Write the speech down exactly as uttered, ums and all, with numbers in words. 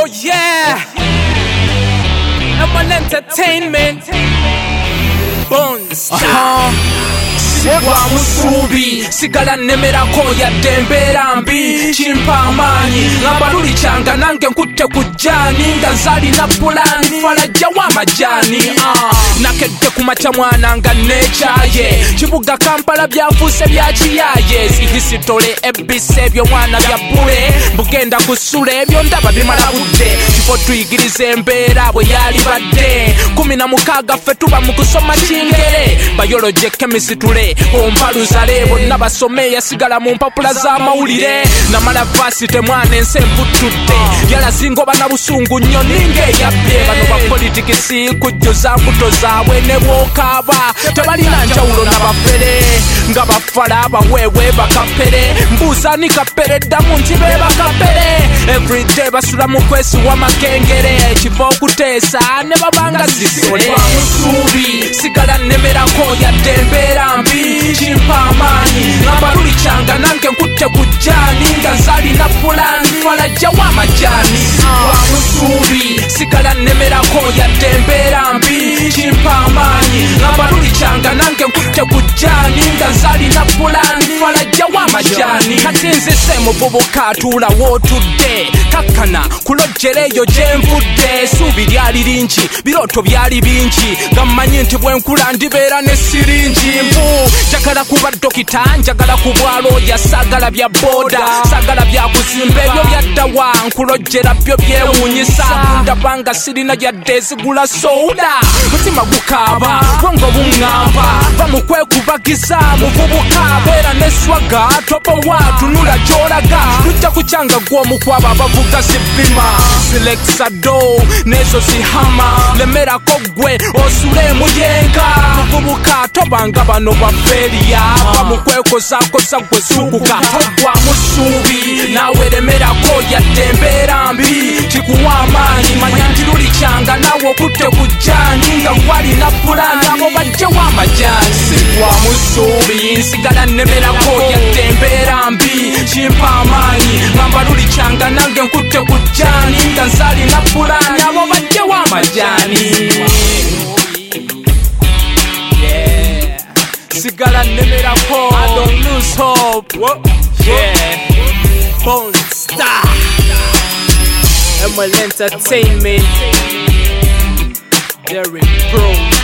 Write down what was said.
Oh yeah, M L Entertainment, Bones. Uh-huh. Sigwa musubi sigala nemerako yadde embeera mbi kimpa amaanyi ngamba luli kyanga nange nkutte ku jjaani nga zalina pulaani falajja w'amajaani uh. Nakedde ku makya mwana nga neekyaye kibuga Kampala byafuuse bya kiyaaye sihisitole ebbisa ebyo mwana bya bbule mbugenda kusula ebyo ndaba bimala budde kifo tuyigiriza embeera bwe yali badde kumi na mukaaga ffe tuba mu kusoma kingere biology chemistry ompaluzale bonna basome yasigala mu mpapula z'amawulire namala vaasite mwana ensi emputudde yalazinga oba na busungu nnyo ninga eyabbye bano bapolitikisi kujjuza mbuto zaabwe ne bwokaaba tebalina njawulo n'abafere nga bafala abaweewe bakapere mbuuza ni kapere ddamu nti be bakapere everyday basula mu kwesiwa makengere kifo okuteesa ne babanga zisole musuubi sigala nemerako yadde embeera mbi kimpa amaanyi ngamba luli kyanga nange nkutte ku jjaani nga zalina pulaani falajja w'amajaani wa musuubi sigala nemerako yadde embeera mbi kimpa amaanyi ngamba luli kyanga nange nkutte ku jjaani nga zalina pulaani falajja w'amajaani kati nzise muvubuka atuula wootudde kakkana kulojjera eyo gye nvudde essuubi lyali lingi birooto byali bingi nga mmanyi nti bwe nkula ndibeera ne siringi mbu njagala kuba dokita njagala kubwalo ya sagala bya boda sagala bya kuzimba ebyo byaddawa nkulojjera byo byewuunyisa ndabanga sirina yadde ezigula soda mutima gukaaba bwongo buŋŋamba bamukwekubagiza muvubuka beera ne swaga topowa tunula gy'olaga tujja kukyanga gw'omukwaba abavuga zibima silexado nezo zihama lemerako gwe osule muyenga muvubuka tobanga bano baferiya bamukwekozakoza gwe suguka togwa musuubi nawe lemerako yadde embeera mbi kikuwa amaanyi manya nti luli kyanga nawe okutte ku jjaani nga gwalina pulaani abo bajje w'amajaani sigwa musuubi nsigala nemerako yadde embeera mbi kimpa amaanyi ngamba luli kyanga nange nkutte ku jjaani nga nzalina pulaani abo bajje w'amajaani sigala nemerako I don't lose hope. Whoa. Yeah, Bone Star, M L Entertainment, Derrick Pro.